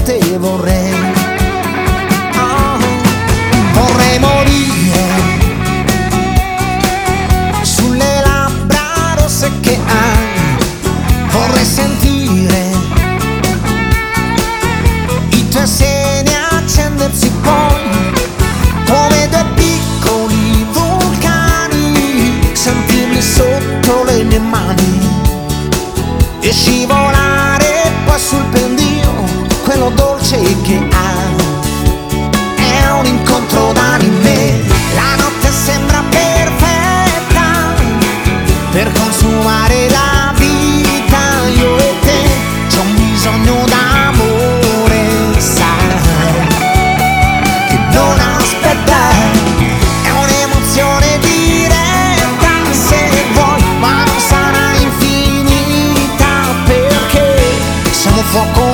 te vorrei. Oh, vorrei morire sulle labbra rosse che hai, vorrei sentire i tuoi seni accendersi poi come due piccoli vulcani, sentirli sotto le mie mani e scivolare poi sul pendio, quello dolce che ha. È un incontro d'anime, la notte sembra perfetta per consumare la vita. Io e te c'ho bisogno d'amore, sai, che non aspetta. È un'emozione diretta se vuoi, ma non sarà infinita, perché siamo fuoco